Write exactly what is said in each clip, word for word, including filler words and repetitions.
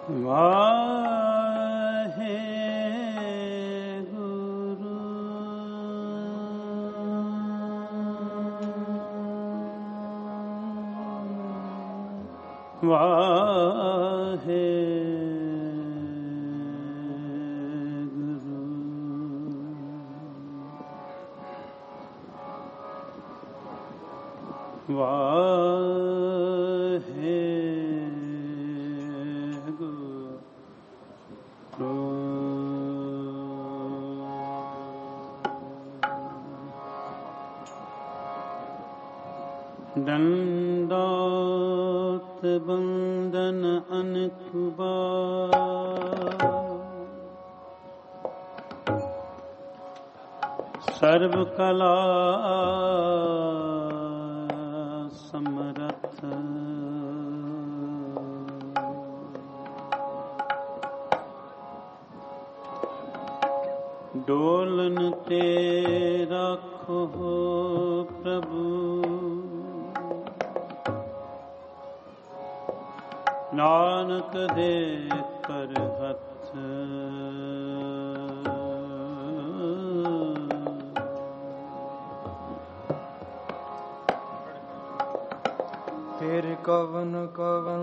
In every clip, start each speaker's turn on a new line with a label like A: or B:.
A: वाहे गुरु वाहे गुरु वाहे दंडोत बंदन अनकुबार सर्व कला समरथ डोलन ते रखो प्रभु नानक दे कर हथ
B: फिर कवन कवन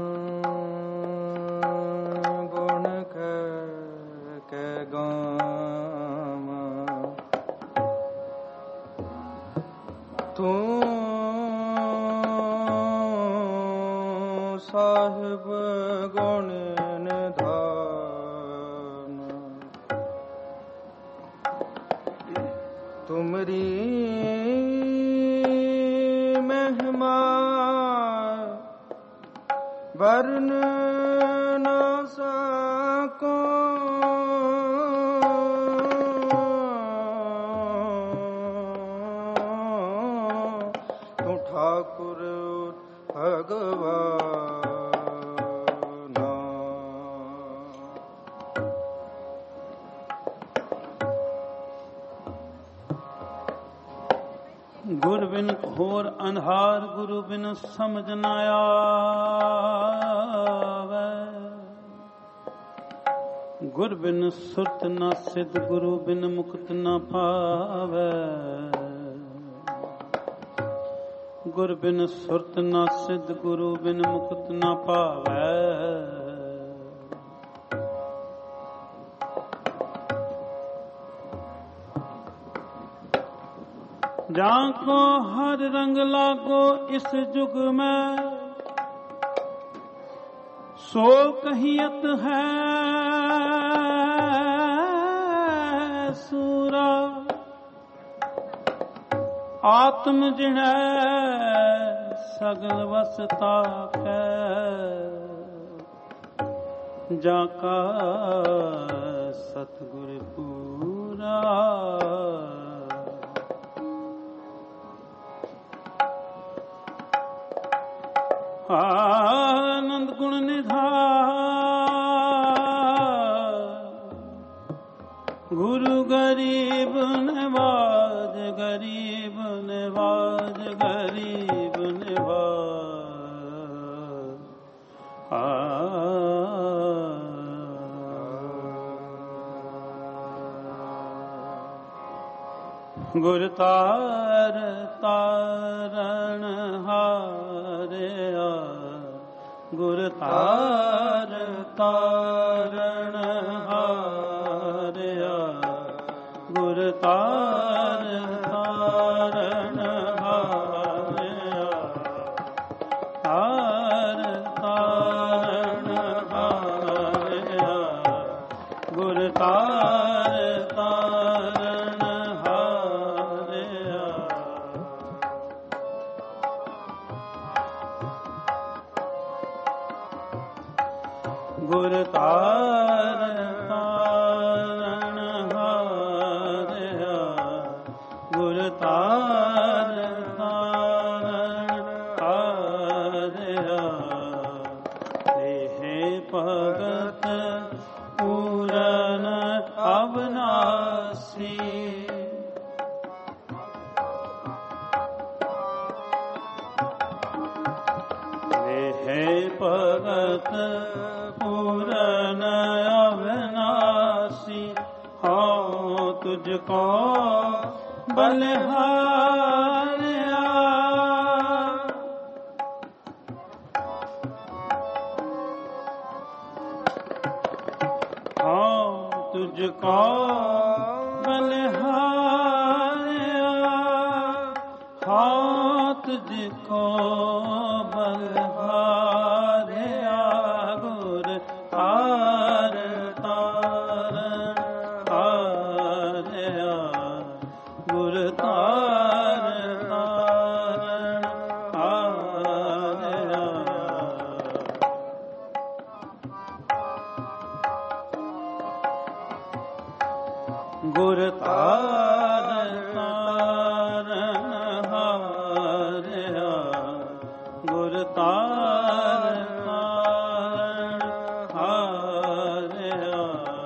B: गुण के के गाम तू साहिब गुण निधान तुमरी महिमा वर्ण न सको तू ठाकुर भगवान
A: गुरु बिन घोर अंधार गुरु बिन समझ न आवे गुरु बिन सुरत न सिद्ध गुरु बिन मुक्त न पावे गुरु बिन सुरत न सिद्ध गुरु बिन मुक्त न पावे जाको हर रंग लागो इस जुग में सो कहियत है सूरा आत्म जिणै सगल वसता के जाका सतगुर पूरा आनंद गुण निधान गुरु गरीब नवाज गरीब नवाज गरीब नवाज आ गुर तार तारण हारिया गुर तार तारण हारिया गुर तार तारण हारिया तार तारण हारिया गुर तार तारण हारिया गुर तार तारण हारिया गुर तार तारण हारिया देहे भगत पूरन अविनाशी देहे भगत भगत पूरन अविनाशी हाँ तुझको बलिहारिया हाँ तुझको बलिहारिया हाँ तुझको बलिहारिया गुर तार तार तारया गुर तार तार तारया गुर तार तारन हारया गुर तार तारन हारया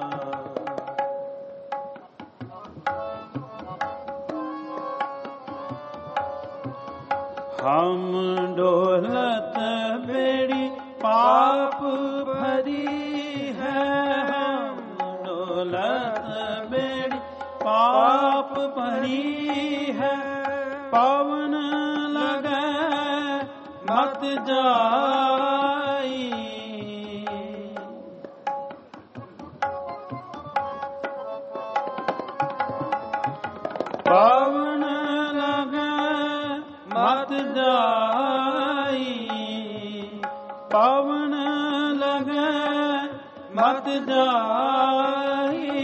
A: हम डोलत बेड़ी पाप भरी है हम डोलत बेड़ी पाप भरी है पावन लगे मत जाई पावन लगे मत जाई पावन लगे मत जाई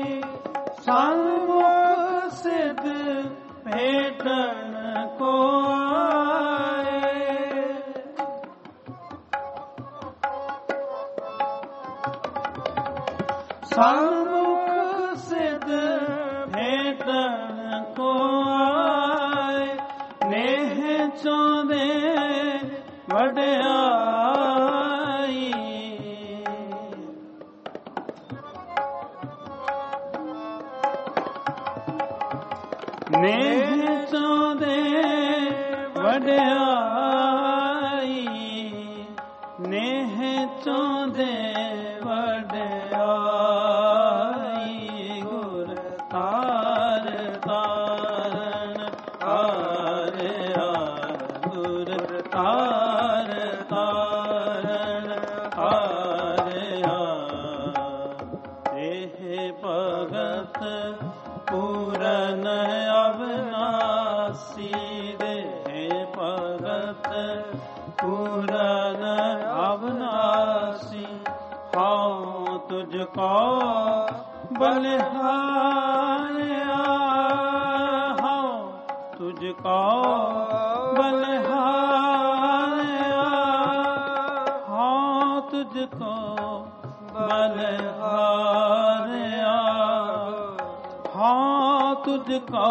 A: सन्मुख सिद्ध भेटन को आए सन्मुख सिद्ध भेटन को आए नेह चौदे वड्याई नेह चौदे वड्याई नेह चौदे वड्याई गुर तार तारन हारया गुर तार तारन हारया एह भगत पूरन अविनाशी रे भगत पूरन अविनाशी हाँ तुझको बलिहारिया हाँ तुझको बलिहारिया हाँ तुझको बलिहारिया हाँ तुझको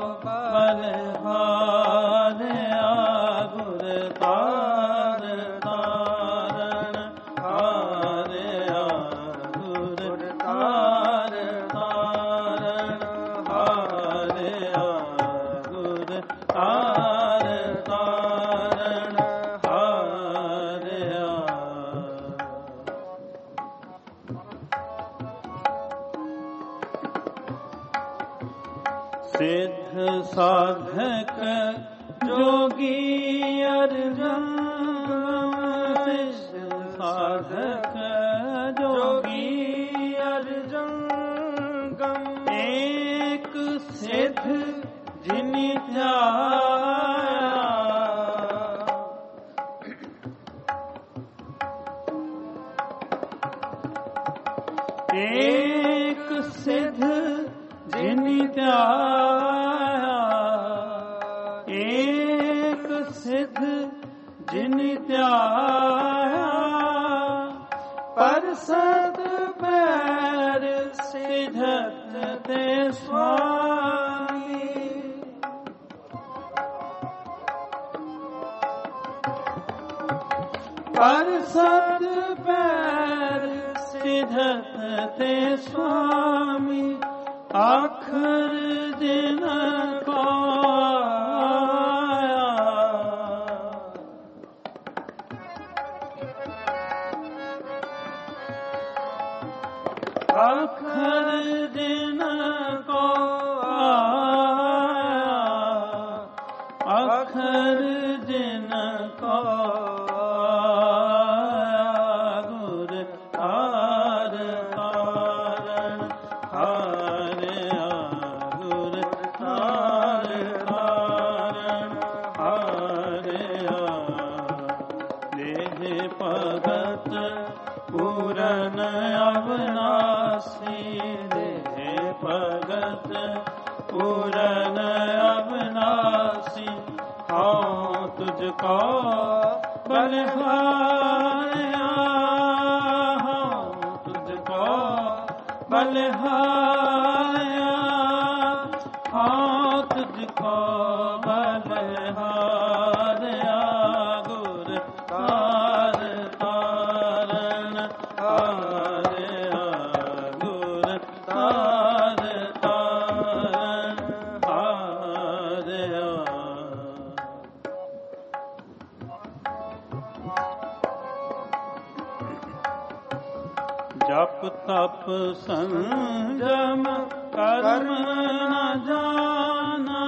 A: बलिहारिया गुर तार तारन हारया गुर तार तारन हारया गुर तार तारन हारया सिद्ध साधक जोगी अर्जन सिद्ध साधक जोगी अर्जन एक सिद्ध जिन जाया एक सिद्ध जिन त्याया एक सिद्ध जिन त्याया पर सत पैर सिद्धत ते स्वामी पर सत पैर सिद्धत ते स्वामी आखिर दिन को आया ਅਖਰ ਜਿਨ ਕੋ ਆਇਆ, ਅਖਰ ਜਿਨ ਕੋ ਆਇਆ, ਗੁਰ ਤਾਰ ਤਾਰਨ ਹਾਰਿਆ, ਗੁਰ ਤਾਰ ਤਾਰਨ ਹਾਰਿਆ। ਦੇਹ ਭਗਤ ਪੂਰਨ ਅਵਨਾਸੀ, ਦੇਹ ਭਗਤ ਪੂਰਨ ਅਵਨਾਸੀ। ਹਉ ਤੁਝ ਕੋ ਬਲਿਹਾਰਿਆ, ਹਉ ਤੁਝ ਕੋ ਬਲਿਹਾਰਿਆ, ਹਉ ਤੁਝ ਕੋ ਬਲਿਹਾਰਿਆ, ਗੁਰ ਤਾਰ ਤਾਰਨ ਹਾਰਿਆ, ਗੁਰ ਤਾਰ ਤਾਰਨ ਹਾਰਿਆ। ਜਪ ਤਪ ਸੰਜਮ ਕਰਮ ਨ ਜਾਨਾ,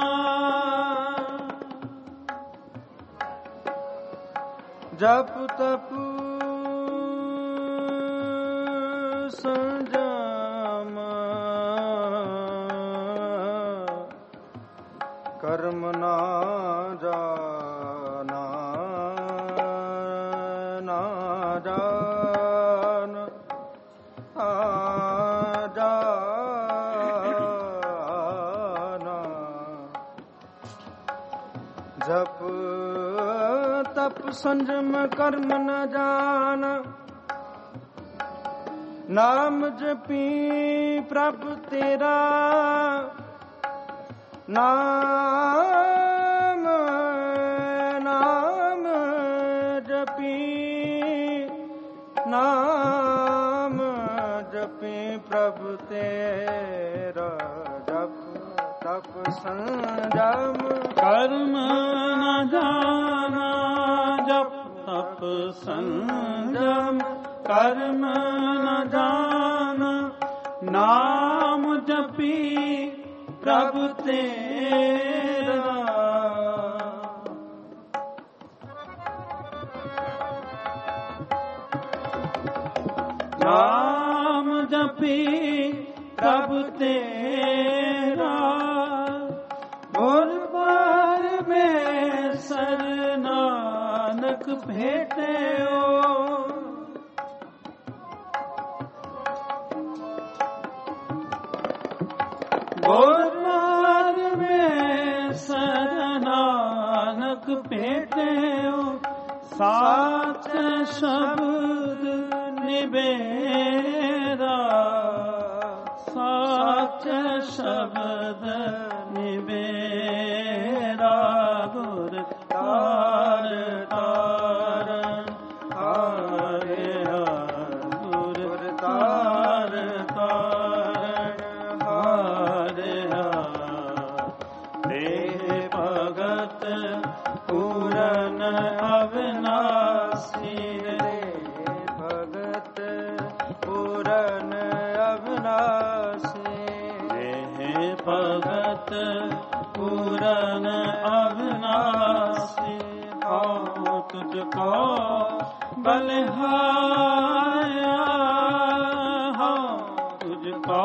B: ਜਪ ਤਪ ਸੰਜਮ ਕਰਮ ਨਾ ਜਾਨਾ, ਨਾ ਜਾਨ ਆ ਜਾਨਾ। ਜਪ ਤਪ ਸੰਜਮ ਕਰਮ ਨ ਜਾਨ, ਨਾਮ ਜਪੀ ਪ੍ਰਭ ਤੇਰਾ, ਨਾਮ ਨਾਮ ਜਪੀ, ਨਾਮ ਜਪੀ ਪ੍ਰਭ ਤੇਰਾ। ਜਪ ਤਪ ਸੰਜਮ
A: ਕਰਮ ਨ ਜਾਨਾ, ਜਪ ਤਪ ਸੰਜਮ ਕਰਮ ਨ ਜਾਨਾ। ਨਾਮ ਜਪੀ ਪ੍ਰਭ ਤੇਰਾ, ਨਾਮ ਜਪੀ ਪ੍ਰਭ ਤੇਰਾ। ਗੁਰ ਬਾਰ ਮੈਂ ਸਰ ਨਾਨਕ ਭੇਟਿਓ, ਗੁਰ ਬਾਰ ਮੈਂ ਸਰ ਨਾਨਕ ਭੇਟਿਓ। ਸਾਚ ਸ਼ਬਦ ਨਿਬੇਰਾ, ਸਾਚ ਸ਼ਬਦ ਨਿਬੇਰਾ, ਗੁਰ ਤਾਰ ਤਾਰਨ ਹਾਰਿਆ, ਗੁਰ ਤਾਰ ਤਾਰਨ ਹਾਰਿਆ। ਦੇਹ ਭਗਤ ਪੂਰਨ ਅਵਨਾਸੀ,
B: ਭਗਤ ਪੂਰਨ ਅਵਨਾਸੀ।
A: ਦੇਹ ਭਗਤ ਪੂਰਨ ਅਵਨਾਸੀ। ਹਉ ਤੁਝ ਕੋ ਬਲਿਹਾਰਿਆ, ਹਉ ਤੁਝ ਕੋ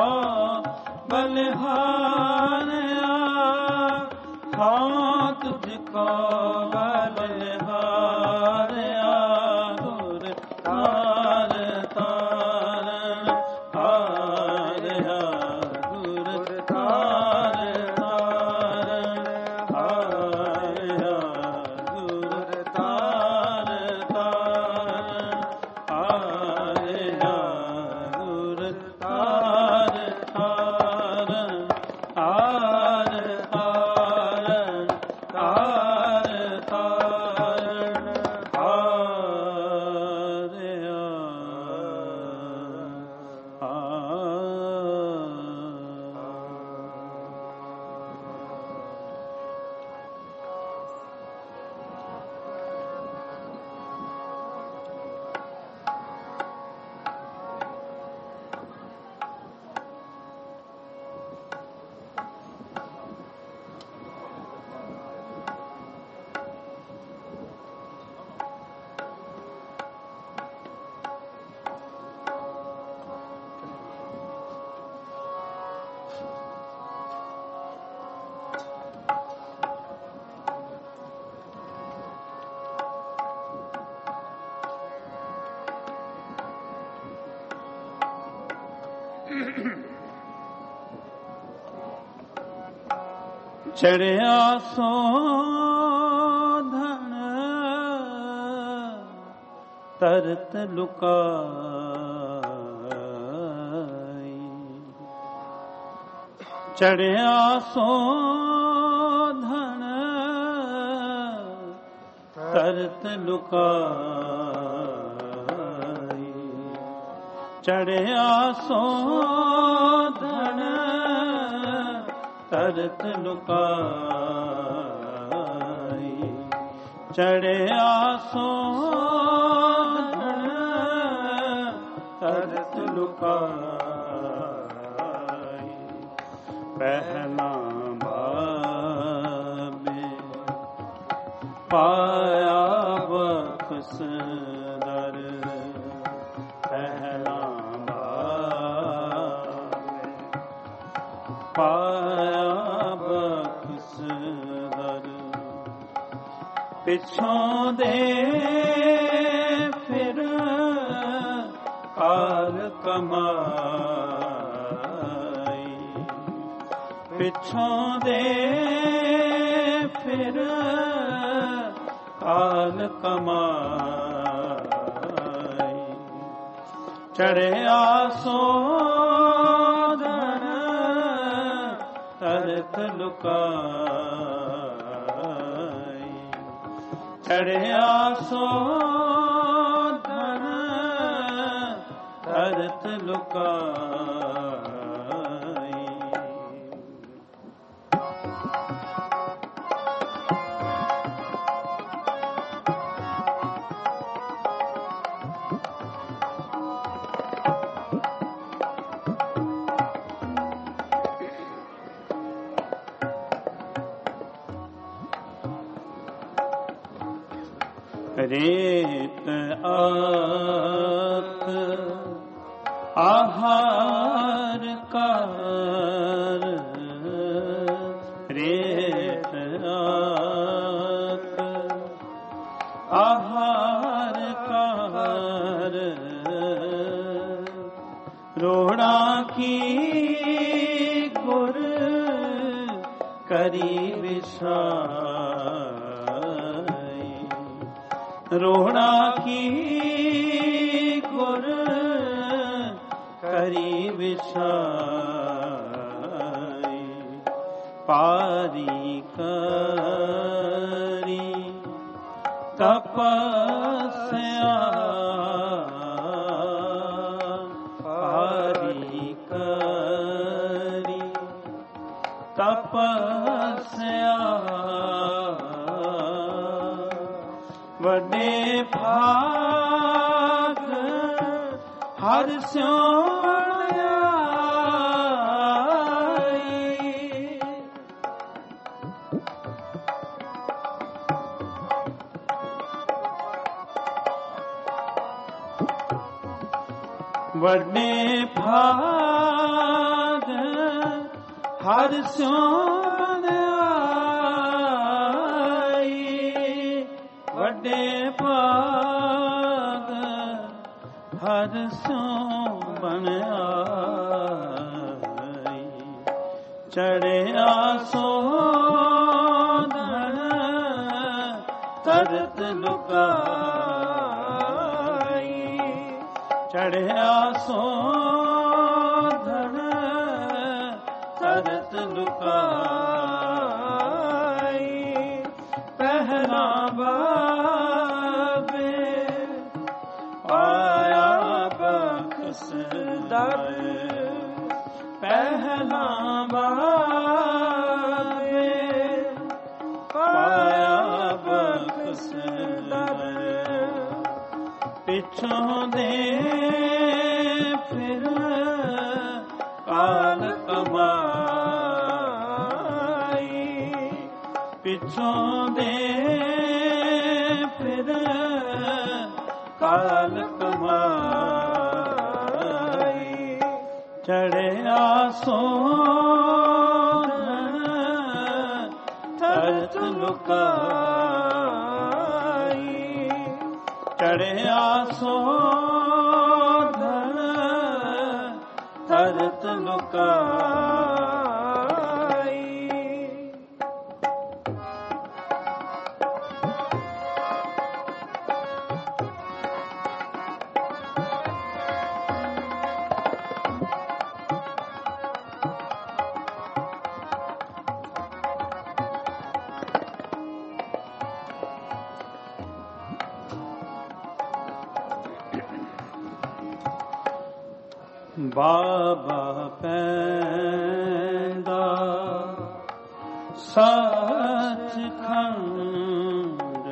A: ਬਲਿਹਾਰਿਆ, ਹਉ ਤੁਝ ਕੋ ਬਲਿਹਾਰਿਆ, ਗੁਰ ਤਾਰ ਤਾਰਨ ਹਾਰਿਆ, ਗੁਰ ਤਾਰ ਤਾਰਨ ਹਾਰਿਆ, ਗੁਰ ਤਾਰ ਤਾਰਨ ਹਾਰਿਆ। ਚੜਿਆ ਸੋ ਧਨ ਤਰਤ ਲੁਕਾਈ, ਚੜਿਆ ਸੋ ਧਨ ਤਰਤ ਲੁਕਾਈ, ਚੜਿਆ ਸੋ ਧਨ ਤਰਤ ਲੁਕਾਈ, ਚੜਿਆ ਸੋ ਧਨ ਤਰਤ ਲੁਕਾਈ, ਪਹਿਲਾ ਬਾਬੇ ਪਾਇਆ ਬਖਸ਼ ਦਰ, ਪਹਿਲਾ ਬਾਬੇ ਪਾਇਆ ਬਖਸ਼ ਦਰ, ਪਿੱਛੋਂ ਦੇ ਫਿਰ ਕਾਲ ਕਮਾਈ, ਪਿੱਛੋਂ ਦੇ ਫਿਰ ਕਾਲ ਕਮਾਈ, ਚੜਿਆ ਸੋ ਧਨ ਤਰਤ ਲੁਕਾਈ, ਚੜਿਆ ਸੋ ਧਨ ਤਰਤ ਲੁਕਾਈ। ਰੇਤ ਆਤ ਆਹਾਰ ਕਰ, ਰੇਤ ਆਤ ਆਹਾਰ ਕਰ, ਰੋੜਾ ਕੀ ਗੁਰ ਕਰੀ ਵਿਸਾਈ, ਰੋੜਾ ਕੀ ਗੁਰ ਕਰੀ ਵਿਸਾਈ, ਪਾਰੀ ਕਰੀ ਤਪੱਸਿਆ, ਪਾਰੀ ਕਰੀ ਤਪੱਸਿਆ, ਵੱਡੇ ਭਾਗ ਹਰਿ ਸਿਉ ਵਡਿਆਈ, ਵੱਡੇ ਭਾਗ ਹਰਿ ਸਿਉ ਵਡਿਆਈ, ਵੱਡੇ ਭਾਗ ਹਰਿ ਸਿਉ ਬਣਾਈ, ਚੜਿਆ ਸੋ ਧਨ ਤਰਤ ਲੁਕਾਈ, ਚੜਿਆ ਸੋ ਧਨ ਤਰਤ ਲੁਕਾਈ, ਪਹਿਲਾ ਬਾਬੇ ਪਾਇਆ ਬਖਸ਼ ਦਰ, ਪਹਿਲਾ ਬਾਬੇ ਪਾਇਆ ਬਖਸ਼ ਦਰ, ਪਿੱਛੋਂ ਦੇ ਫਿਰ ਕਾਲ ਕਮਾਈ, ਪਿੱਛੋਂ ਦੇ ਫਿਰ ਕਾਲ ਕਮਾਈ, ਚੜਿਆ ਸੋ ਧਨ ਤਰਤ ਲੁਕਾਈ, ਚੜਿਆ ਸੋ ਧਨ ਤਰਤ
B: ਲੁਕਾਈ।
A: ਬਾਬਾ ਪੈਂਦਾ ਸੱਚਖੰਡ,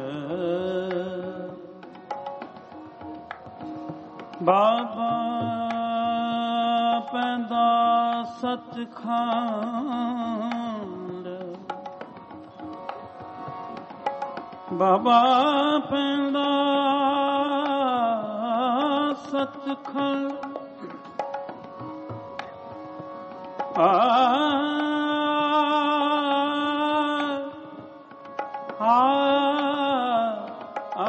A: ਬਾਬਾ ਪੈਂਦਾ ਸੱਚਖੰਡ, ਬਾਬਾ ਪੈਂਦਾ ਸੱਚਖੰਡ। ਆ ਆ ਆ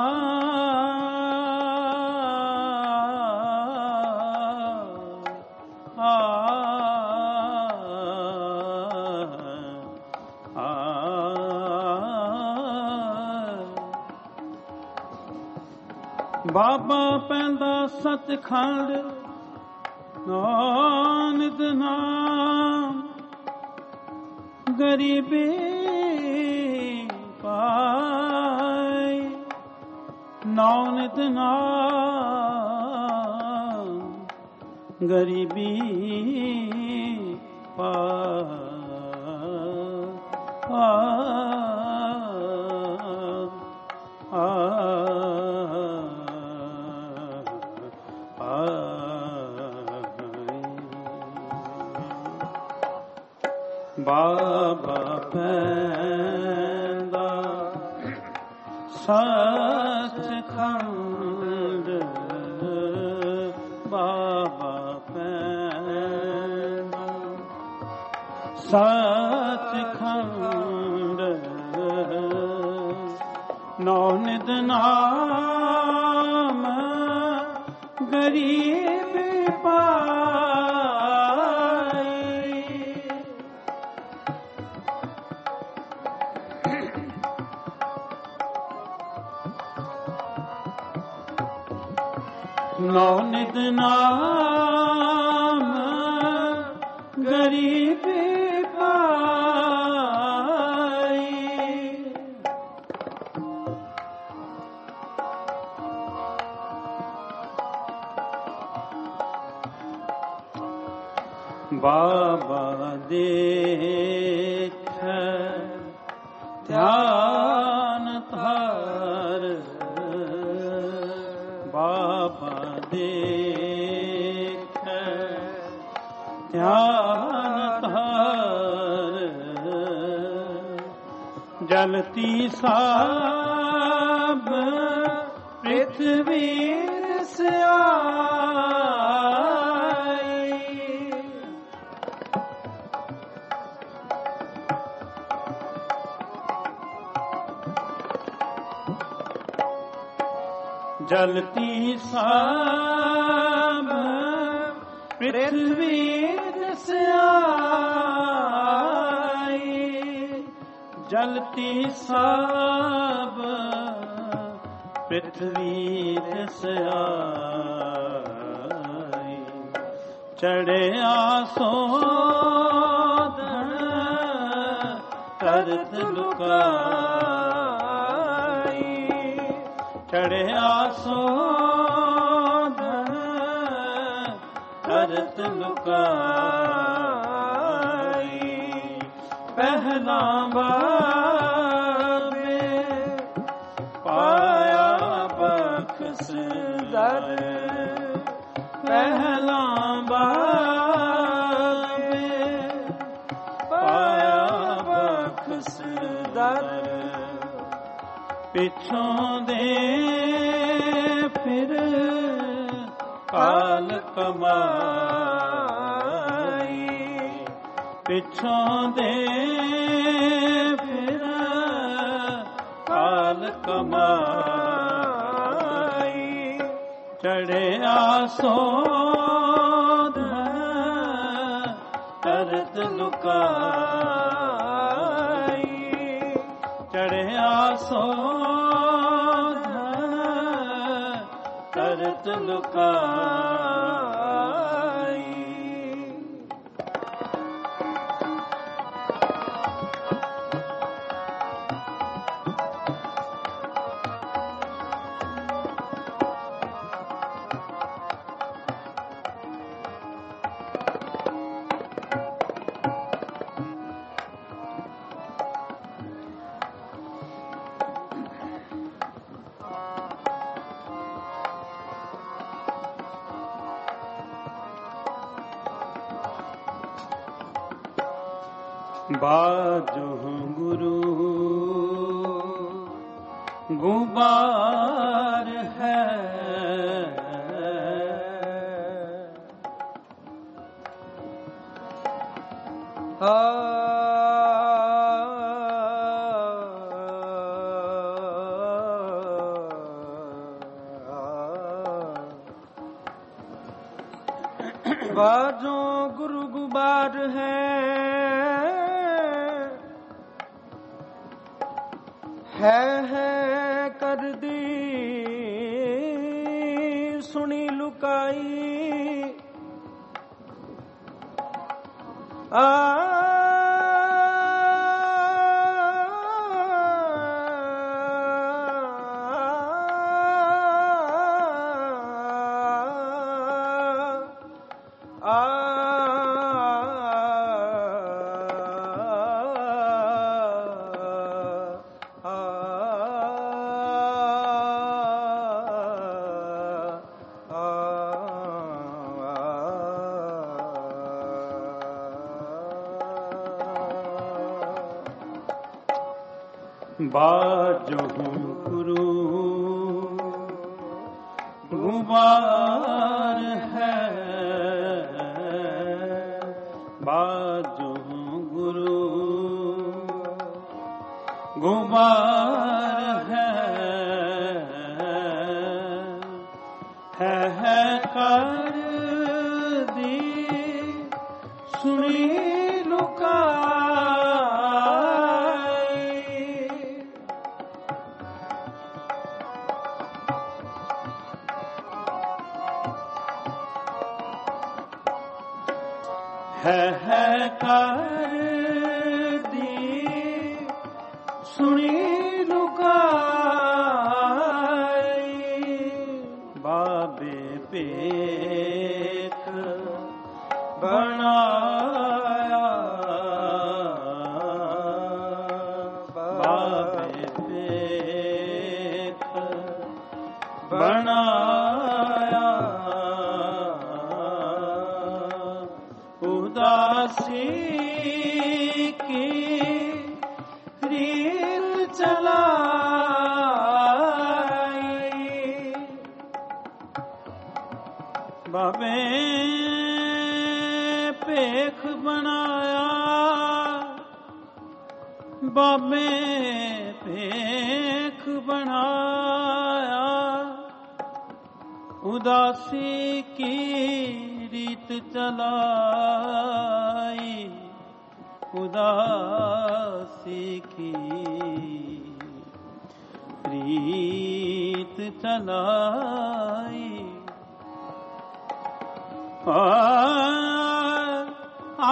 A: ਬਾਬਾ ਪੈਂਦਾ ਸੱਚਖੰਡ, ਨਾਨਕ ਨਾਮ ਗਰੀਬੀ ਪਾਈ, ਨਾਨਕ ਨਾਮ ਗਰੀਬੀ ਪਾਈ। ਬਾਬਾ ਪੈਂਦਾ ਸੱਚਖੰਡ, ਬਾਬਾ ਪੈਂਦਾ ਸੱਚਖੰਡ, ਨਾਨਕ ਨਾਮ ਗਰੀਬ ਪਾਈ। ਨਾਨਕ ਨਾਮ ਗਰੀਬ ਪਾਈ। ਬਾਬਾ ਦੇਖੈ ਧਿਆਨ ਧਾਰ, ਬਾਬਾ ਦੇਖੈ ਧਿਆਨ ਧਾਰ, ਜਲਤੀ ਸਾਬ ਪ੍ਰਿਥਵੀ ਸਿਆਈ। ਜਲਤੀ ਸਾਬ ਪ੍ਰਿਥਵੀ ਸਿਆਈ, ਜਲਤੀ ਸਾਬ ਪ੍ਰਿਥਵੀ ਸਿਆਈ। ਚੜਿਆ ਸੋਧਣ ਕਰਤ ਲੁਕਾਈ, ਚੜਿਆ ਸੋਧਣ ਕਰਤ ਲੁਕਾਈ। ਪਹਿਲਾ ਬਾਬੇ ਪਾਇਆ ਬਖਸ਼ ਦਰ, ਪਹਿਲਾ ਬਾਬੇ ਪਾਇਆ ਬਖਸ਼ ਦਰ, ਪਿੱਛੋਂ ਦੇ ਫਿਰ ਕਾਲ ਕਮਾਈ, ਪਿੱਛੋਂ ਦੇ ਫਿਰ ਕਾਲ ਕਮਾਈ। ਚੜਿਆ ਸੋਧਣ करत लुकाई चढ़िया सो करत लुकाई बाजो गुरु गुबार है
B: आ बाजो गुरु गुबार है है है कर दी सुनी लुकाई आ
A: बाजो गुरु गुबार है बाजो गुरु गुबार है है है कर दी सुनी है है कर दी सुनी लुकाई बाबे पेख बनाया बाबे पेख बनाया उदासी की रील चलाई बाबे पेख बनाया बाबे पेख बनाया उदासी की रीत चलाई उदासी की रीत चलाई आ, आ,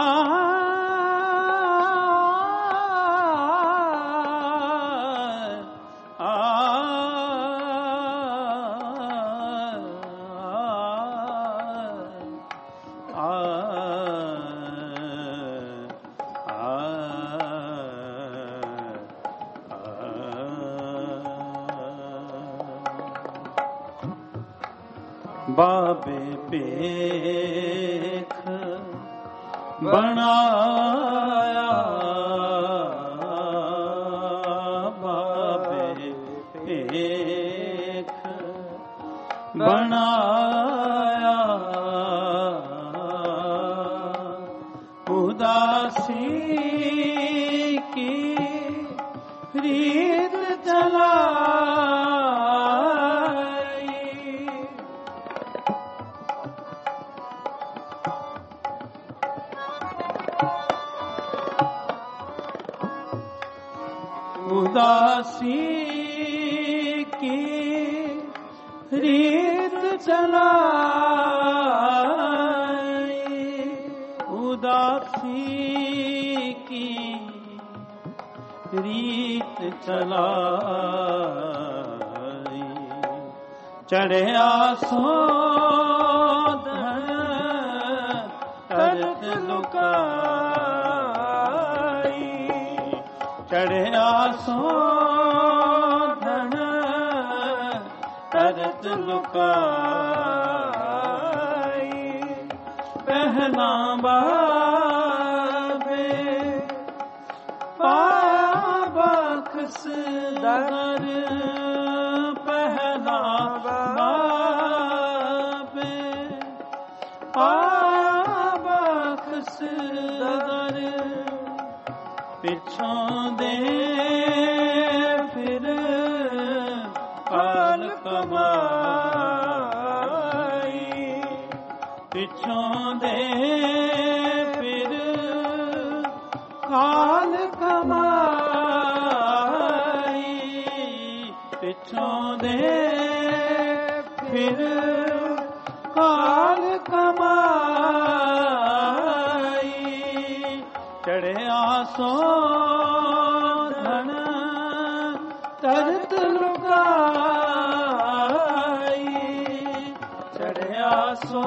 A: बाबे पेख बनाया बाबे पेख बनाया उदासी की रीत चला उदासी की रीत चलाई, उदासी की रीत चलाई, चढ़े आसो करत लुकाई, चढ़े आसो धन करत लुकाई, पहला बाबे पाबख्स दर, पहला बाबे पाबख्स दर, पिछों दे फिर काल कमाई, पिछों दे फिर काल कमाई, पिछों दे फिर काल कमाई, चढ़े आसो धन तरत लुकाई, चढ़े आसो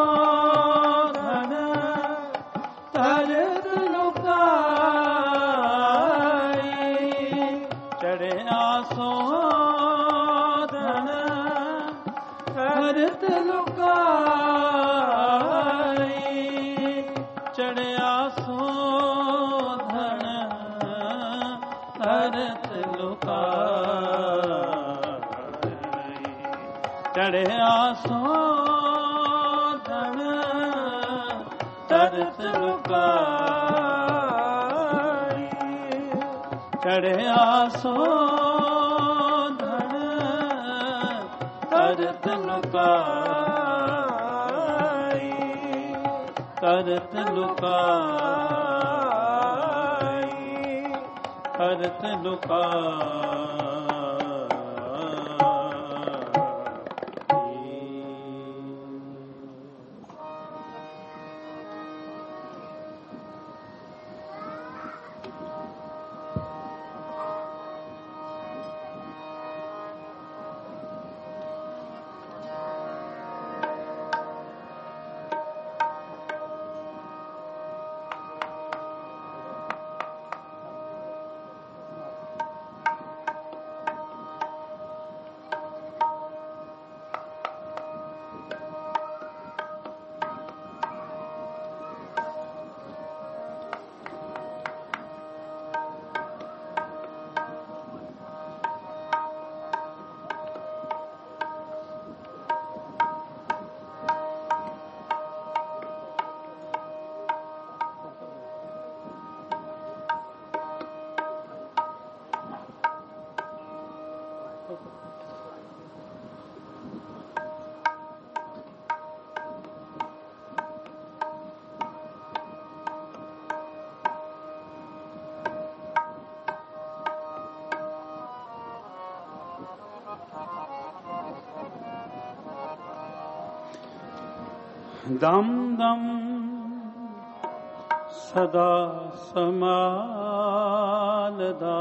A: धन तरत लुकाई, चढ़े आसो धन तरत लुकाई, चढ़े आसो तरत लुकाई, चढ़े आसो धन तरत लुकाई, चढ़े आसो धन तरत लुकाई, तरत लुकाई, करत लुकाई। दम दम सदा समालदा,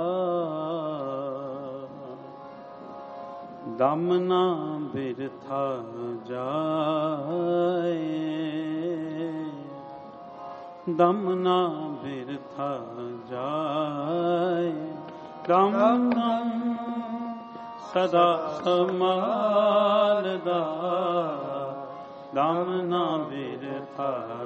A: दम ना बिरथा जाए, दम ना बिरथा जाए, दम दम सदा समालदा, दम ना बिरथा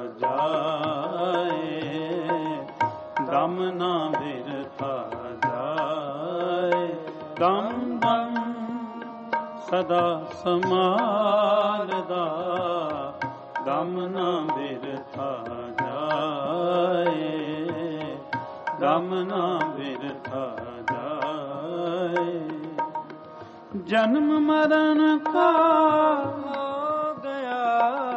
A: जाए, दम ना बिरथा जाए, दम दम सदा समालदा, दम ना बिरथा जाए, दम ना बिरथा जाए, जन्म मरण का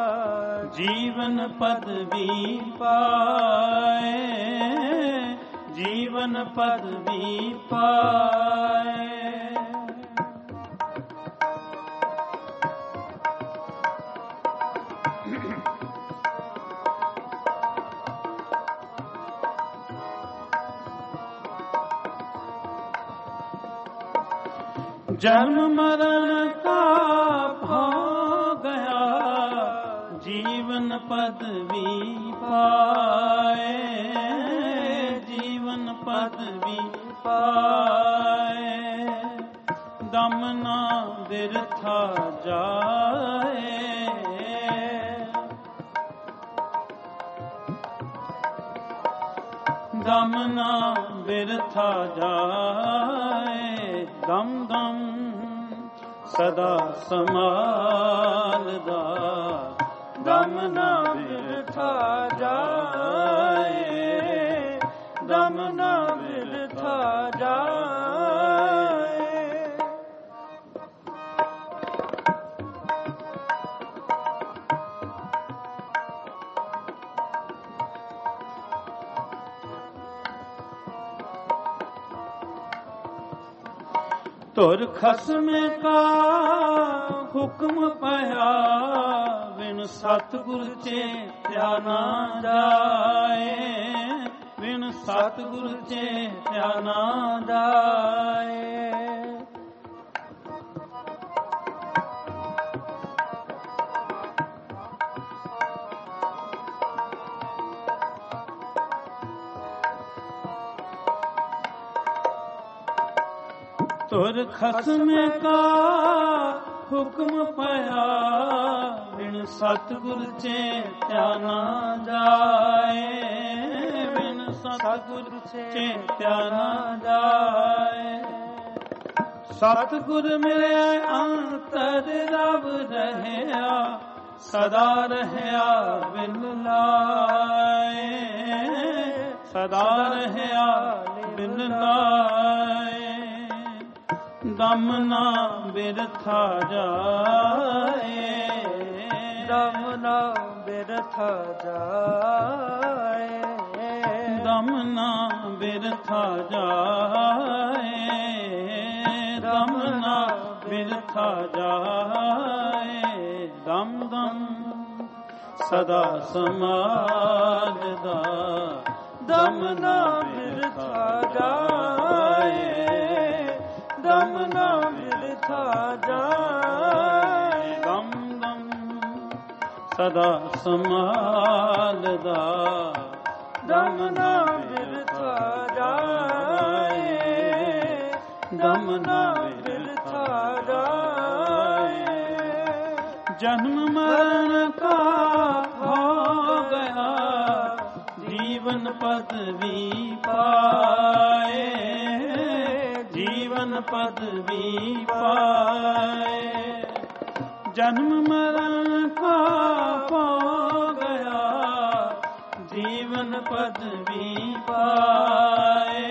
A: जीवन पदवी पाए, ਜੀਵਨ ਪਦਵੀ ਪਾਏ। ਜਨਮ ਮਰਨ ਕਾ ਹੋ ਗਿਆ, ਜੀਵਨ ਪਦਵੀ ਪਾਏ, ਜੀਵਨ ਪਦਵੀ ਪਾਏ। ਦਮ ਨਾ ਬਿਰਥਾ ਜਾਏ, ਦਮ ਨਾ ਬਿਰਥਾ ਜਾਏ। ਦਮ ਦਮ ਸਦਾ ਸਮਾਲਦਾ, ਦਮ ਨਾ ਬਿਰਥਾ ਜਾਏ, ਦਮ ਨਾ ਬਿਰਥਾ ਜਾਏ। ਧੁਰ ਖਸਮ ਕਾ ਹੁਕਮ ਪਿਆ, ਬਿਨ ਸਤਿਗੁਰ ਚੇਤਿਆ ਨਾ ਜਾਏ, ਬਿਨ ਸਤਿਗੁਰ ਚੇਤਿਆ ਨਾ ਜਾਏ। ਧੁਰ ਖਸਮ ਕਾ ਹੁਕਮ ਪਿਆ, ਬਿਨ ਸਤਿਗੁਰ ਚੇਤਿਆ ਨਾ ਜਾਏ, ਬਿਨ ਸਤਿਗੁਰ ਚੇਤਿਆ ਨਾ ਜਾਏ। ਸਤਿਗੁਰ ਮਿਲਿਆ ਅੰਤਰ ਰਬ ਰਹਿਆ, ਸਦਾ ਰਹਿਆ ਬਿਨ ਲਾਏ, ਸਦਾ ਰਹਿਆ ਬਿਨ ਲਾਏ। ਦਮ ਨਾ ਬਿਰਥਾ ਜਾਏ, ਦਮ ਨਾ ਬਿਰਥਾ ਜਾਏ, ਦਮ ਨਾ ਬਿਰਥਾ ਜਾਏ, ਦਮ ਨਾ ਬਿਰਥਾ ਜਾਏ। ਦਮ ਦਮ ਸਦਾ ਸਮਾਲਦਾ, ਦਮ ਨਾ ਬਿਰਥਾ ਜਾਏ, ਦਮ ਨਾ ਬਿਰਥਾ ਜਾਏ। ਦਮ ਦਮ ਸਦਾ ਸਮਾਲਦਾ, ਦਮ ਨਾ ਬਿਰਥਾ ਜਾਏ, ਦਮ ਨਾ ਬਿਰਥਾ ਜਾਏ। ਜਨਮ ਮਰਨ ਕਾ ਹੋ ਗਿਆ, ਜੀਵਨ ਪਦਵੀ ਪਾਏ, ਜੀਵਨ ਪਦਵੀ ਪਾਏ। ਜਨਮ ਮਰਨ ਕਾ ਹੋ ਗਿਆ, ਜੀਵਨ ਪਦਵੀ ਪਾਏ,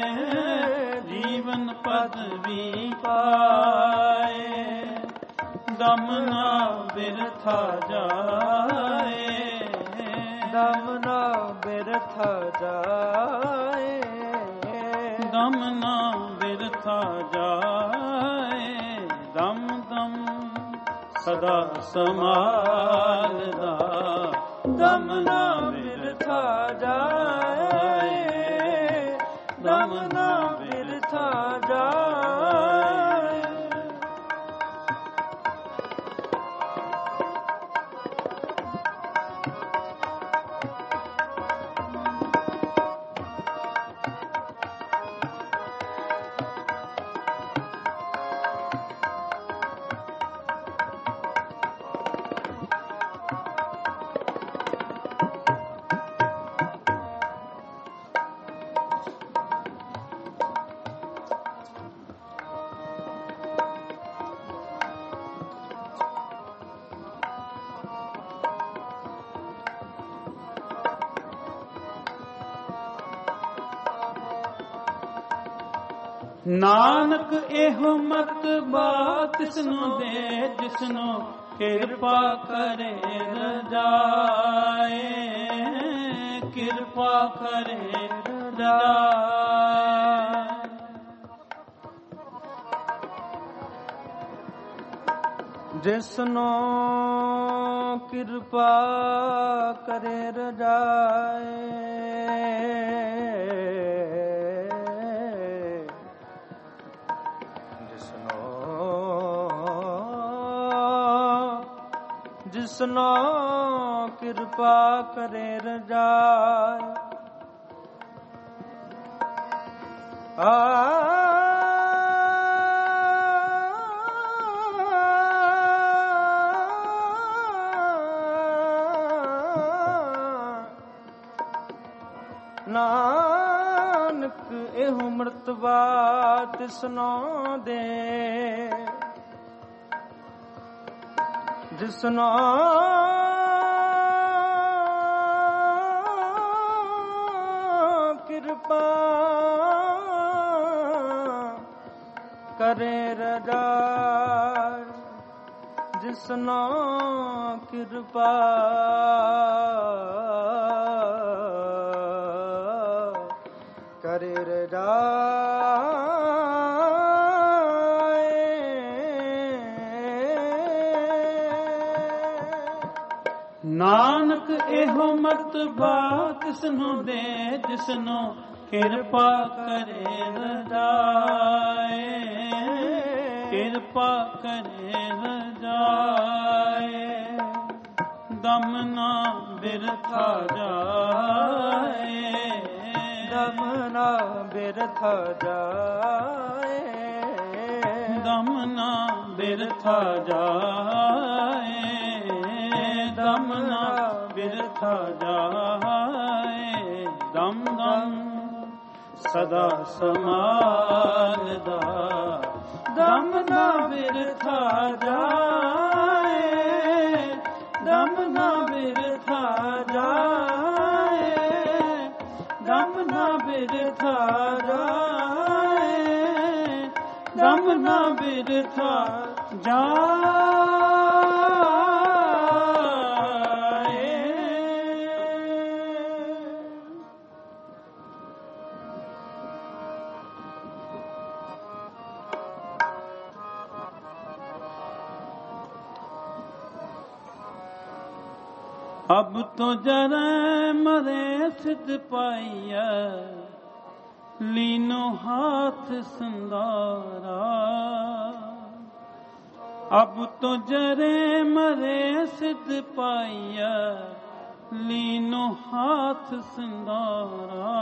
A: ਜੀਵਨ ਪਦਵੀ ਪਾਏ। ਦਮ ਨਾ ਬਿਰਥਾ ਜਾਏ, ਦਮ ਨਾ ਬਿਰਥਾ ਜਾਏ, ਦਮ ਨਾ ਬਿਰਥਾ ਜਾਏ। ਦਮ ਦਮ ਸਦਾ ਸਮਾਲਦਾ, ਦਮ ਨਾ ਬਿਰਥਾ ਜਾਏ, ਦਮ ਨਾ ਬਿਰਥਾ ਜਾਏ। ਨਾਨਕ ਇਹੋ ਮਤ ਬਾਤ ਤਿਸਨੂੰ ਦੇ, ਜਿਸਨੂੰ ਕਿਰਪਾ ਕਰੇ ਰਜਾਏ, ਕਿਰਪਾ ਕਰੇ रजाए।
B: जिसनो कृपा करे रजाए, जिसनो जिसनो कृपा करे रजाए। आ नानक एहु मृतबा तिसनो दे, जिसनो कृपा करे रजाए, जिसनो कृपा करे रजाए।
A: नानक एहो मर्तबा तिसनु दे, जिसनु किरपा करे रजाए, किरपा करे रजाए। दम ना बिरथा जाए,
B: दम ना बिरथा जाए,
A: दम ना बिरथा जाए, दम ना बिरथा जाए। दम दम सदा समालदा, दम ना बिरथा जाए, दम ना बिरथा जाए, दम ना बिरथा जाए, दम ना बिरथा जाए। अब तो जरे मरे सिद्ध पाइया, लीनो हाथ संदारा। अब तो जरे मरे सिद्ध पाइया, लीनो हाथ संदारा,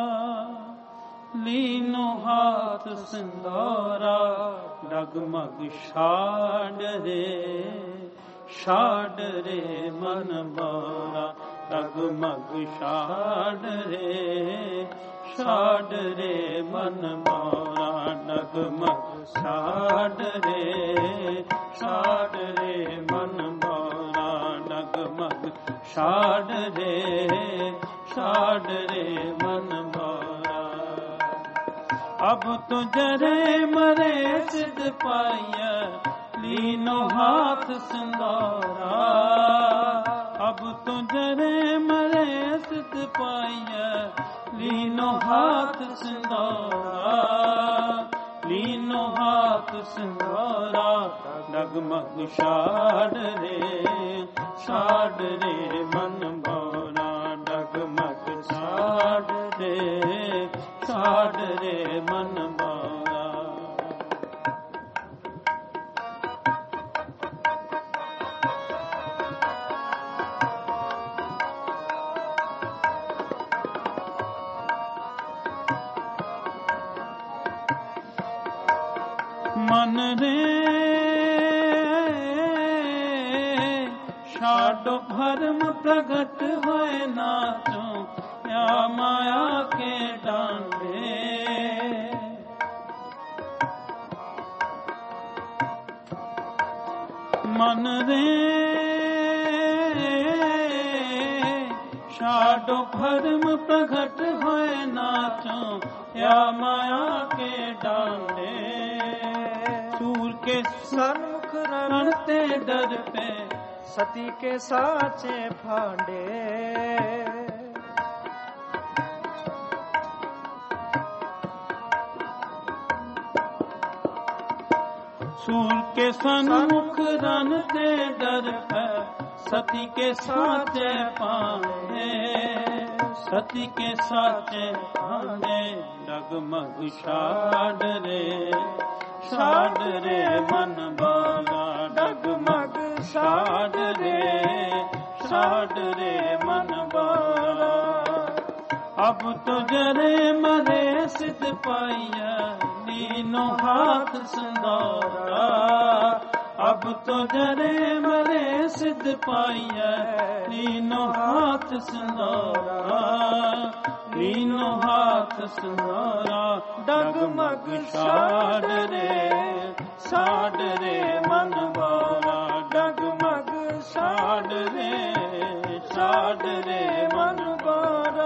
A: लीनो हाथ संदारा। डगमग छाड़ रे, छाड़ रे मन मोरा, डगमग छाड़ रे, छाड़ रे मन मोरा। डगमग छाड़ रे, छाड़ रे मन मोरा। डगमग छाड़ रे, छाड़ रे मन मोरा। अब तो जरे मरे सिद्ध पाइया, लीनो हाथ संदारा। अब तो जरे मरे सिद्ध पाइया, लीनो हाथ संदारा, लीनो हाथ संदारा। डगमग छाड़ रे, छाड़ रे मन मोरा। डगमग छाड़ रे, छाड़ रे मन मोरा। मन रे छाड़ो भरम प्रगट होए नाचो, या माया के डांडे। मन रे छाड़ो भरम प्रगट होए नाचो, या माया के डांडे। सूर के
B: सन्मुख
A: रणते डर पे,
B: सती के साचे फांडे।
A: सूर के सन्मुख रन ते डर है, सती के साचे पाने, सती के साचे पाने। डगमग छाड़ रे, छाड़ रे मन बाला, डगमग छाड़ रे, छाड़ रे मन बाला। अब तो जरे मरे सिद्ध पाइया, लीनो हाथ संदारा। अब तो जरे मरे सिद्ध पाइया, लीनो हाथ संदारा, लीनो हाथ संदारा। डगमग छाड़ रे, छाड़ रे मन बाला, डगमग छाड़ रे, छाड़ रे मन बाला।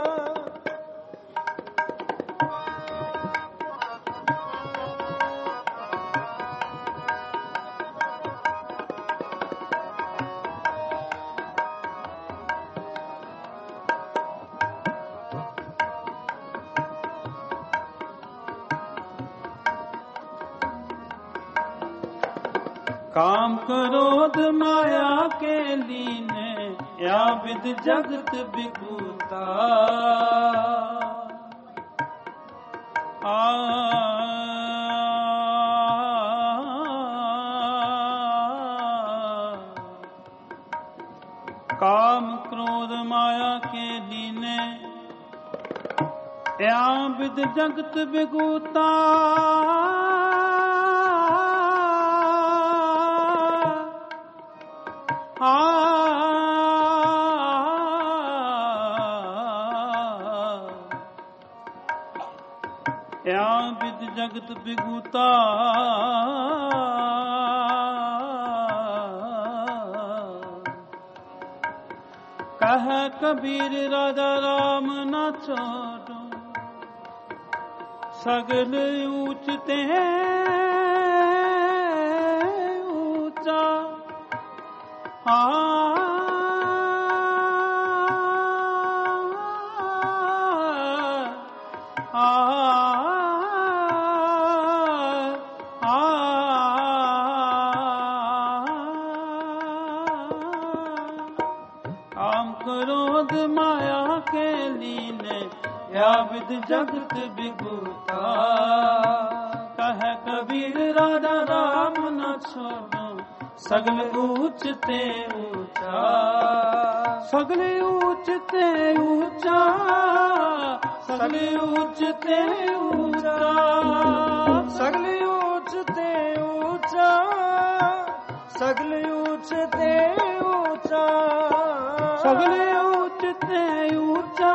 A: काम क्रोध माया के लीने, या विद जगत विभूता। आ काम क्रोध माया के लीने, या विद जगत विभूता। या विद जगत विभूता। कह कबीर राजा राम न छोड़ो, सगल ऊंचते ऊंचा। आ विद जगत विभूता। कह कबीर राधा राम न छोड़ो, सगल ऊंचते ऊंचा। सगल ऊंचते ऊंचा, सगल ऊंचते ऊंचा। सगल ऊंचते ऊंचा, सगल ऊंचते ऊंचा। सगल ऊंचते ऊंचा,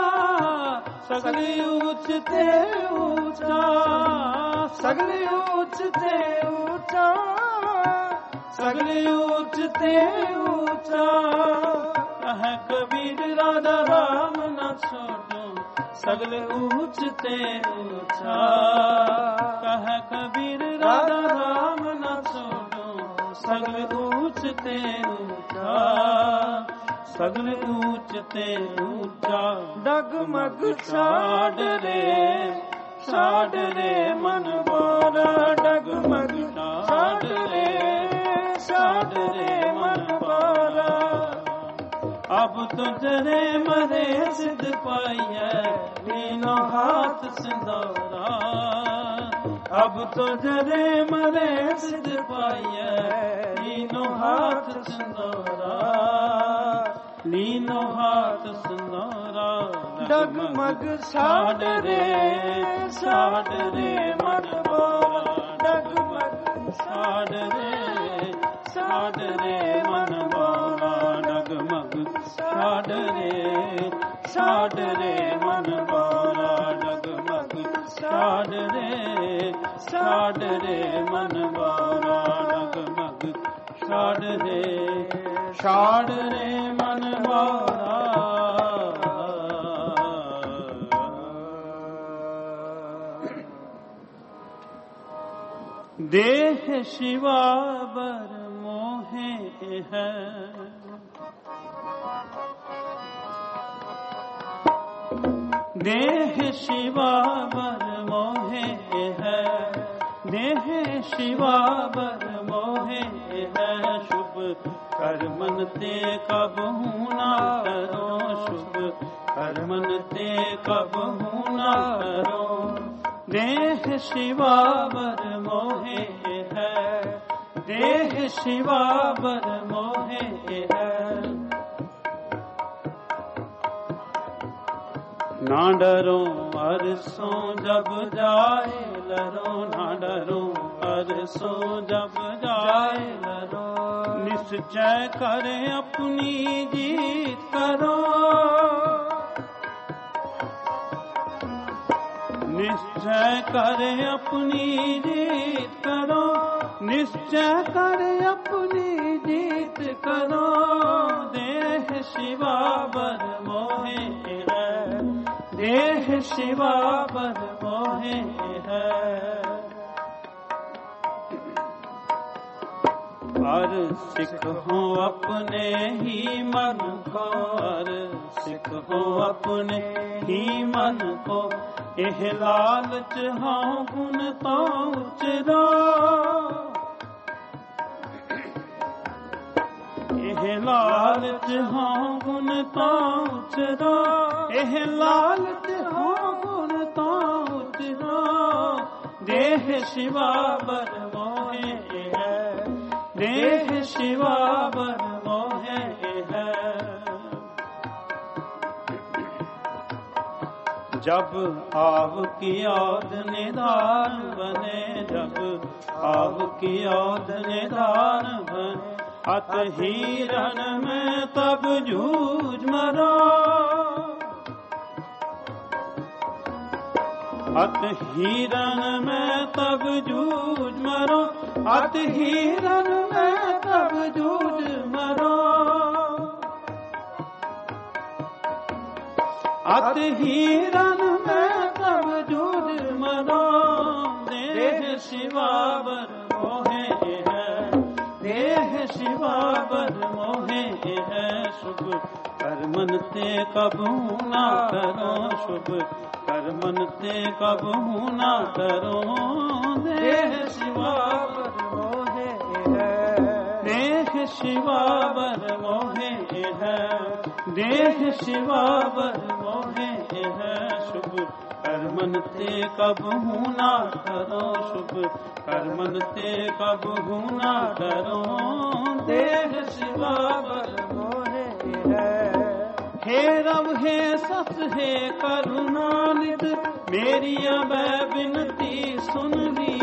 A: सगले ऊंचते ऊंचा। सगले ऊंचते ऊंचा, सगले ऊंचते ऊंचा। कह कबीर राधा राम न छोड़ो, सगले ऊंचते ऊंचा। कह कबीर राधा राम न छोड़ो, सगले ऊंचते ऊंचा। सगले ऊंचते ऊंचा। डगमग छाड़ रे, छाड़ रे मन बाला। डगमग छाड़ रे, छाड़ रे मन बाला। अब तो जरे मरे सिद्ध पाइया, लीनो हाथ सिंदूरा। अब तो जरे मरे सिद्ध पाइया, लीनो हाथ सिंदूरा। लीनो हाथ सिंदूरा। डगमग छाड़ रे, छाड़ रे मन बाला। डगमग छाड़ रे, छाड़ रे मन बाला। डगमग छाड़ रे, छाड़ रे मन बाला। डगमग छाड़ रे, छाड़ रे मन बाला। डगमग छाड़ रे, छाड़ रे मन बाला। देह शिवा बर मोहे है, देह शिवा बर मोहे है। देह शिवावर मोहे है शुभ कर्मन ते कबहू ना करो शुभ कर्मन ते कबहू ना करो देह शिवावर मोहे है देह शिवावर मोहे है ना डरो अरसों जब जाए लरो ना डरो अरसों जब जाए लरो निश्चय करे अपनी जीत करो निश्चय करे अपनी जीत करो निश्चय करे अपनी जीत करो देह शिवावर मोहे है देह शिवावर मोहे है और सिख हो अपने ही मन को और सिख हो अपने ही मन को एह लालच हाँ गुण तो उचरो एह लालच हाँ गुण तो उचरो एह लालच हाँ गुण तो उचरो देह शिवावर मोहे है देह शिवावर मोहे है जब आव की औध निधान बने जब आव की औध निधान बने अत हिरण में तब जूझ मरो अत हिरण में तब जूझ मरो अत हिरण में तब जूझ मरो अत हिरण में तब जूझ मरो देह शिवावर मोहे है देह शिवावर मोहे है शुभ कर्मन ते कबहू ना करो शुभ कर्मन ते कबहू ना करो देह शिवावर मोहे है देह शिवावर मोहे है देह शिवावर मोहे है शुभ कर्मन ते कबहू ना करो शुभ कर्मन ते कबहू ना करो देह शिवावर मोहे है हे रब हे सस हे करुणानिध मेरी अब विनती सुन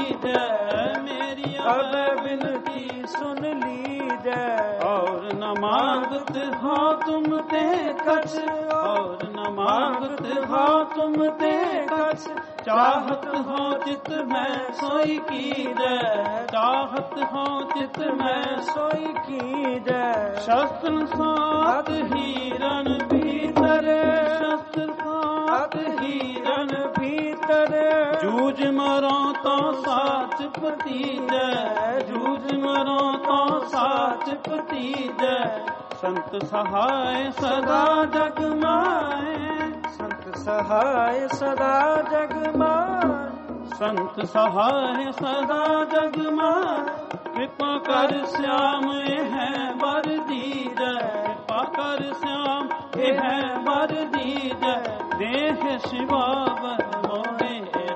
A: लीजै मेरी अब विनती सुन लीजै और न मांगत हो तुम ते कछ और न मांगत हो तुम ते कछ चाहत हो चित में सोई कीजै चाहत हो चित में सोई कीजै शस्त्र सात हिरण भीतर शस्त्र सात हिरण भीतर जूझ मरो तो साच पतीजै जूझ मरो तो साच पतीजै संत सहाय सदा जग माए संत सहाय सदा जग माए संत सहाय सदा जग माए कृपा कर श्याम है वर दीजै कृपा कर श्याम है वर दीजै देह शिवावर मोहे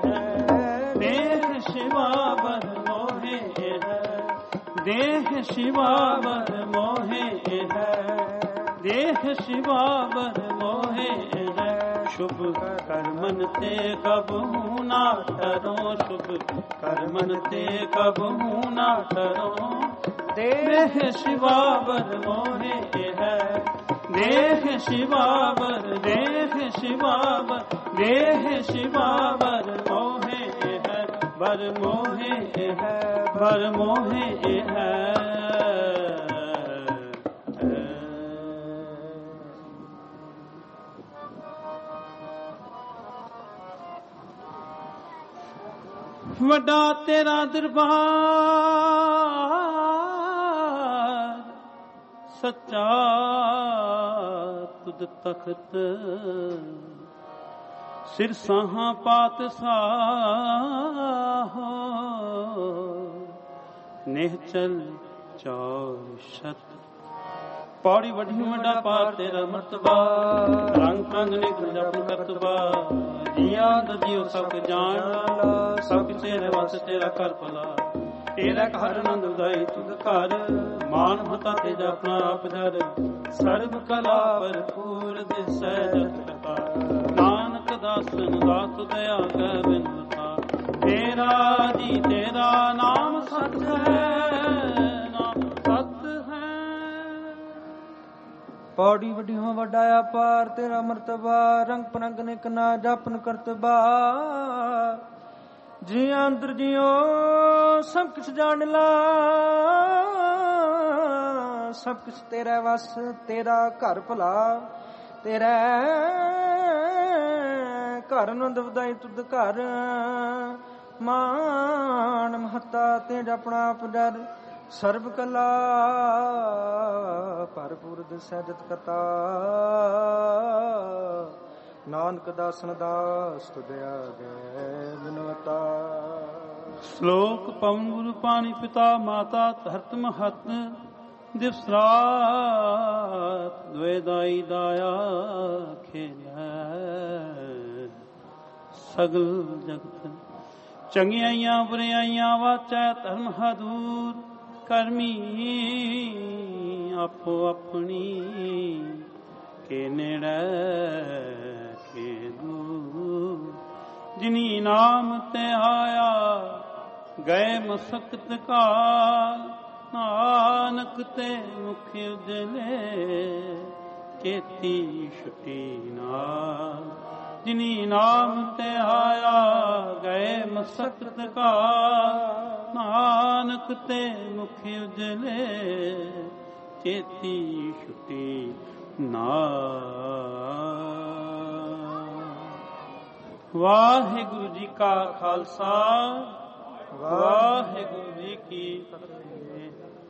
A: है देह शिवावर मोहे है देह शिवावर मोहे है देह शिवावर मोहे है शुभ कर्मन ते कबहू ना करो शुभ कर्मन ते कबहू ना करो देह शिवावर मोहे है देह शिवावर देह शिवावर देह शिवावर मोहे है बर मोहे है बर मोहे है वड्डा तेरा दरबार सच्चा तुद तख्त ਸਿਰ ਸਾਹਾਂ ਪਾਤਸ਼ਾਹੋ ਨਿਹਚਲ ਚੌਸ਼ਤ। ਪੌੜੀ ਵੱਡੀ ਵੱਡਾ ਪਾਰ ਤੇਰਾ ਮਰਤਬਾ, ਰੰਗ ਰੰਗ ਨਿਕਲ ਜਪਨ ਕਰਤਬਾ। ਜੀਆਂ ਦਾ ਜੀਉ ਸਭ ਜਾਣ, ਸਭ ਤੇਰੇ ਵਸ ਤੇਰਾ ਕਰ ਭਲਾ। ਤੇਰਾ ਘਰ ਆਨੰਦ ਉਦਾਈ ਤੁਧ ਘਰ, ਮਾਨ ਮਤਾ ਤੇ ਜਪਨਾ ਆਪ ਜਰ। ਸਰਬ ਕਲਾ ਭਰਪੂਰ ਦਿਸੈ ਜਤ ਕਥਾ, ਨਾਨਕ ਦਾਸਨ ਦਾਸ ਦਇਆ ਕੈ ਬਿਨਵਤਾ। ਤੇਰਾ ਜੀ ਤੇਰਾ ਨਾਮ ਸਤ ਹੈ, ਨਾਮ ਸਤ ਹੈ।
B: ਪੌੜੀ ਵੱਡੀ ਹੋ ਵੱਡਾ ਅਪਾਰ ਤੇਰਾ ਮਰਤਬਾ, ਰੰਗ ਪਰੰਗ ਨਿਕ ਨਾ ਜਪਨ ਕਰਤਬਾ। ਜੀ ਅੰਦਰ ਜਿਉ ਸਭ ਕੁਛ ਜਾਣ ਲਾ, ਸਭ ਕੁਛ ਤੇਰਾ ਵਸ ਤੇਰਾ ਘਰ ਭਲਾ। ਤੇਰਾ ਘਰ ਆਨੰਦ ਵਧਾਈ ਤੁਧ ਘਰ, ਮਾਨ ਮਹੱਤਾ ਤੇ ਜਪਣਾ ਆਪ ਡਰ। ਸਰਬ ਕਲਾ ਭਰਪੂਰ ਦਿਸੈ ਜਤ ਕਥਾ, ਨਾਨਕ ਦਾਸਨ ਦਾਸ ਤੁਧਿਆ ਗੈ ਬਿਨਵਤਾ।
A: ਸ਼ਲੋਕ ਪਵਨ ਗੁਰੂ ਪਾਣੀ ਪਿਤਾ ਮਾਤਾ ਧਰਤ ਮਹਤ। ਦਿਵਸ ਰਾਤ ਦੁਇ ਦਾਈ ਦਾਇਆ ਖੇਲੈ, ਸਗਲ ਜਗਤ ਚੰਗਿਆਈਆਂ ਬੁਰਿਆਈਆਂ ਵਾਚੈ ਧਰਮ ਹਦੂਰ। ਕਰਮੀ ਆਪੋ ਆਪਣੀ ਕੇ ਨੇੜੇ ਕੇ ਦੂਰ। ਜਿਨੀ ਨਾਮ ਤੇ ਆਇਆ ਗਏ ਮਸਕਤ ਕਾਲ, ਨਾਨਕ ਤੇ ਮੁਖ ਉਜਲੇ ਚੇਤੀ ਛੁਟੀ ਨਾਲ। ਜਿਨੀ ਨਾਮ ਤੇ ਆਇਆ ਗਏ ਮਸਕਤ ਕਾਲ, ਨਾਨਕ ਤੇ ਮੁਖ ਉਜਲੇ ਚੇਤੀ ਛੁਟੀ ਨਾਲ। ਵਾਹਿਗੁਰੂ ਜੀ ਕਾ ਖਾਲਸਾ, ਵਾਹਿਗੁਰੂ ਜੀ ਕੀ ਫਤਿਹ।